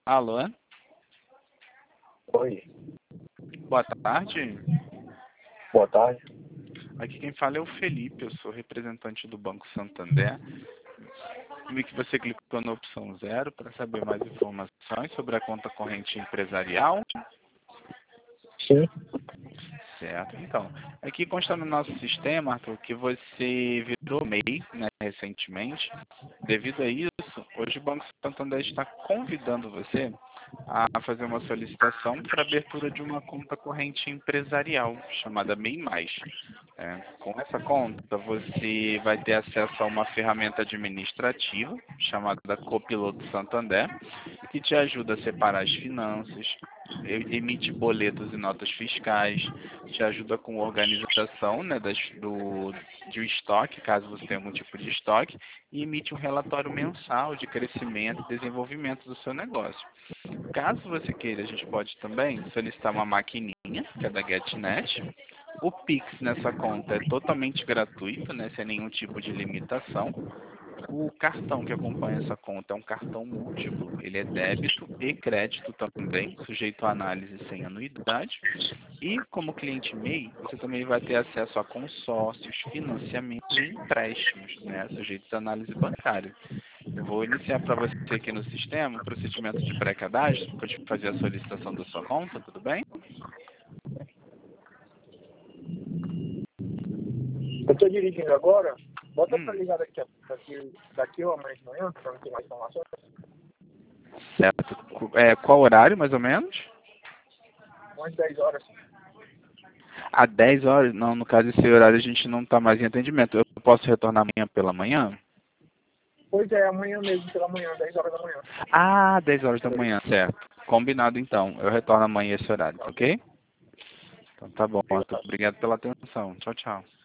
Alô? Oi, Boa tarde. boa tarde. Aqui quem fala é o Felipe, eu sou representante do Banco Santander. Vi que você clicou na opção 0 para saber mais informações sobre a conta corrente empresarial. Sim, Certo, então. Aqui consta no nosso sistema, Arthur, que você virou MEI, né, recentemente. Devido a isso, hoje o Banco Santander está convidando você a fazer uma solicitação para abertura de uma conta corrente empresarial, chamada MEI+. Com essa conta, você vai ter acesso a uma ferramenta administrativa, chamada Copiloto Santander, que te ajuda a separar as finanças, emite boletos e notas fiscais, te ajuda com a organização, né, de estoque, caso você tenha algum tipo de estoque, e emite um relatório mensal de crescimento e desenvolvimento do seu negócio. Caso você queira, a gente pode também solicitar uma maquininha, que é da GetNet. O Pix nessa conta é totalmente gratuito, né, sem nenhum tipo de limitação. O cartão que acompanha essa conta é um cartão múltiplo, ele é débito e crédito também, sujeito a análise sem anuidade. E como cliente MEI, você também vai ter acesso a consórcios, financiamentos e empréstimos, né, sujeitos a análise bancária. Eu vou iniciar para você aqui no sistema o procedimento de pré-cadastro, para te fazer a solicitação da sua conta, tudo bem? eu estou dirigindo agora. Bota para Hum, ligar daqui ou amanhã de manhã, para não ter mais informações. certo. Qual horário, mais ou menos? Umas 10 horas. Às 10 horas? Não, no caso, esse horário a gente não está mais em atendimento. Eu posso retornar amanhã pela manhã? Pois é, amanhã mesmo, pela manhã, 10 horas da manhã. Ah, 10 horas da manhã, certo. Combinado então. Eu retorno amanhã esse horário, tá ok? Então tá bom, Arthur. Obrigado pela atenção. Tchau, tchau.